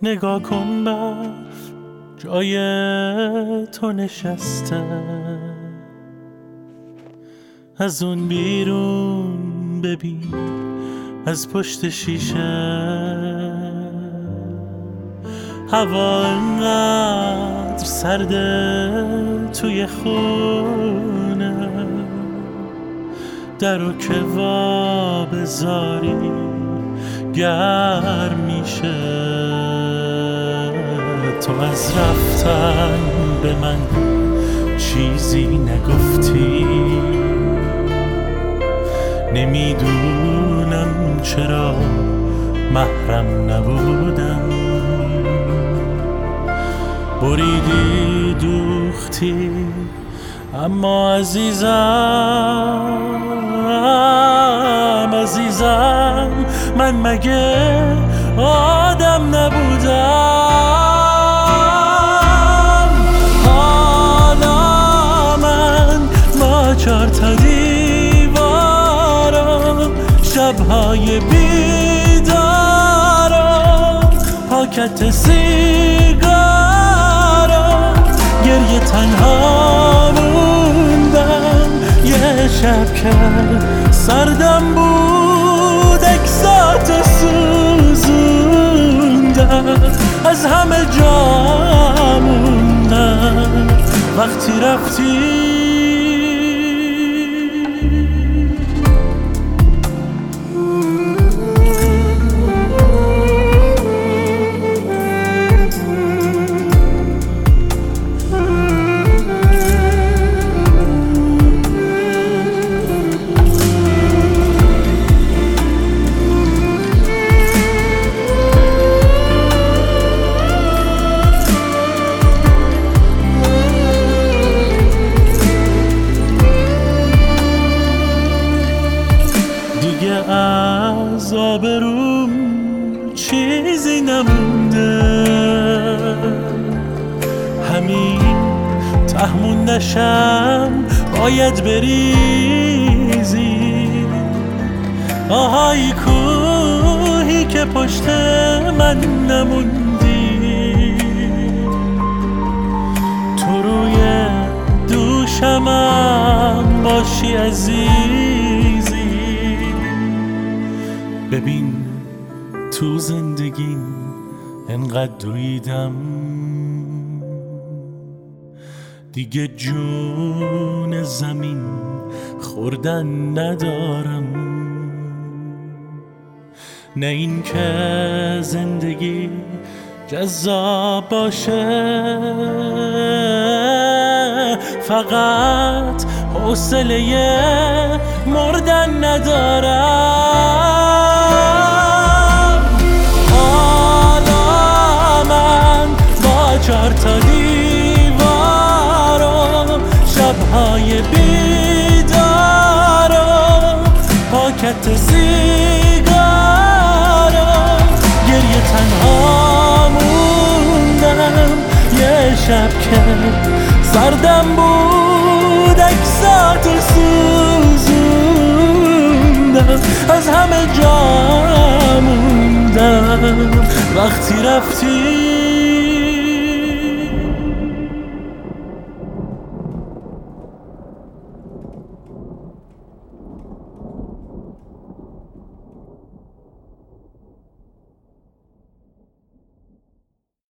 نگاه کن برف جای تو نشسته، از اون بیرون ببین از پشت شیشه هوا انقدر سرده توی خونه، درو که وا بذاری گرم میشه. تو از رفتن به من چیزی نگفتی، نمیدونم چرا محرم نبودم. بریدی دوختی اما عزیزم من مگه آدم نبودم؟ حالا من با 4 تا دیوارم، شبهای بیدارم، پاکت سیگارم، گریه تنها موندم. یه شب که سردم بود اکساتو سوزوندم، از همه جا موندم وقتی رفتی. از آبروم چیزی نمونده، همین تهموندشم باید بریزی. آهای کوهی که پشت من نموندی، تو روی دوشمم باشی عزیزی. ببین تو زندگیم انقدر دویدم، دیگه جون زمین خوردن ندارم. نه این که زندگی جذاب باشه، فقط حوصله مردن ندارم. حالا من با 4 تا دیوارم، شبهای بیدارم، پاکت سیگارم، گریه تنها موندم. یه شب که سردم بود اکساتو سوزوندم، از همه جا موندم وقتی رفتی.